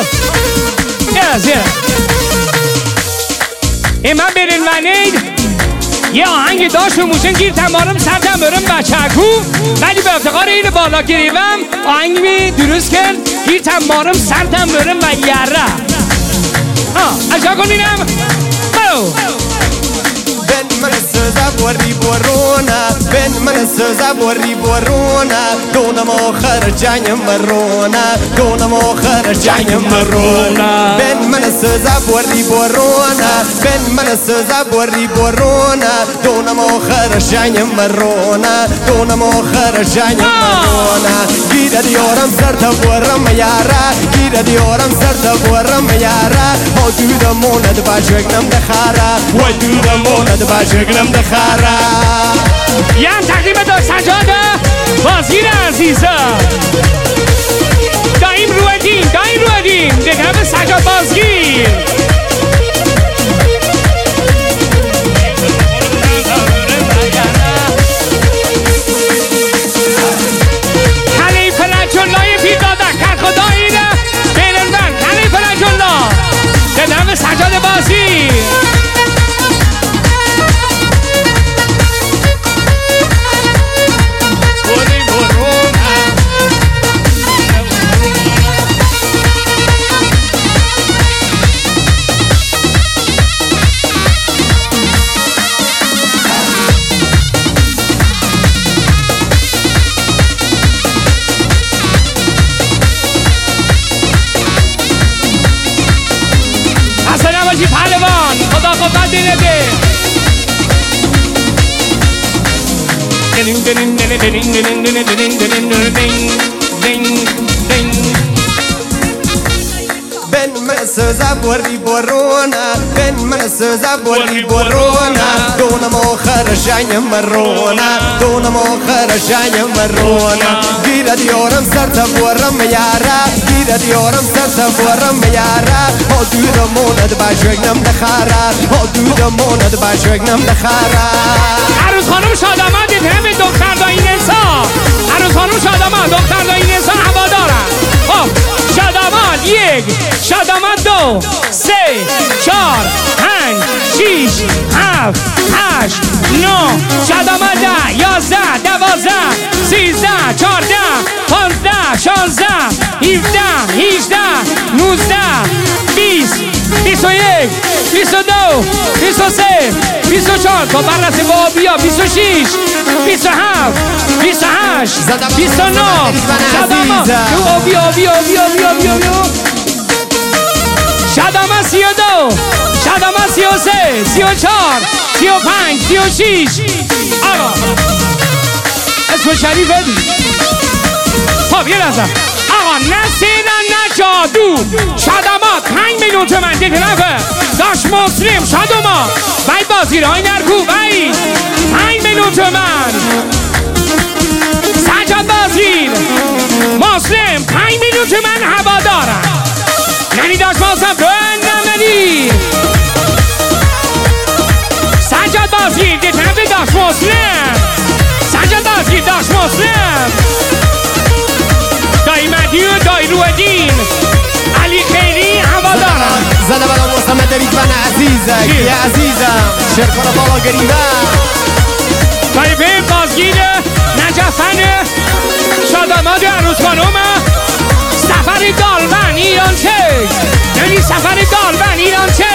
خب من برین منید یه آهنگ داشت و موشن گیر تمارم سردم برم بچهکو ولی به افتقار این بالا گریبم آهنگی درست کرد گیر تمارم سردم برم و یره اجا کنینم من السوزاب وري بورونا بين من السوزاب وري بورونا دون مؤخر جاي مرونا دون مؤخر جاي مرونا بين من السوزاب وري بورونا بين من السوزاب وري بورونا دون مؤخر جاي مرونا دون مؤخر جاي مرونا گیر دیارم سرت ورم یارا گیر دیارم سرت ورم یارا حدود موند باجگنم دخارا حدود موند باجگنم دخارا یه تقدیم داشت سجاده بازگیر عزیزه دایم رو ادیم دیگه سجاد بازگیر سجاد بازی پهلوان خدا قوت بده بين من السوزاب وري بورونا بين من السوزاب وري بورونا دون مؤخر جاي مرونا دون مؤخر جاي مرونا گیر دیارم سرت ورم یارا گیر دیارم سرت ورم یارا حدود موند باجگنم دخارا حدود موند باجگنم دخارا عروس خانم شادامت دید همه دختر دا این انسان عروس خانم شادامت دختر دا این انسان هوا دارن خب شادامت یک شادامت دو سه چار پنج شیش هفت هشت نو شادامت 10 11 12 13 14 15 16 17 18 19 20 21 22 23 24 تا بررسی با بیا 26 27 28 29 شادامت بیا شادامت 32 شادامت 33 34 35 36 آقا اسم شریف بدی خب یه لحظه آقا نه سیدن نه جادو شادامت 5 میلیون تومن دیگه نفه داشت مسلم شادامت باید بازگیر های نرکو باید 5 میلیون تومن سجاد بازگیر مسلم 5 میلیون تومن هوا دارن ننی داشت مسلم نمنی سجاد بازگیر دیگه نفه داشت مسلم سجاد بازگیر داشت مسلم دایی مدی و دایی روح‌الدین علی خیری هوا دارن زنه بلا مستمع دوید من عزیزک یه عزیزم شرکان بالا گریبم دایی بازگیر نجفن شادامت عروس خانوم سفر دالبن ایران چه یعنی سفر دالبن ایران چه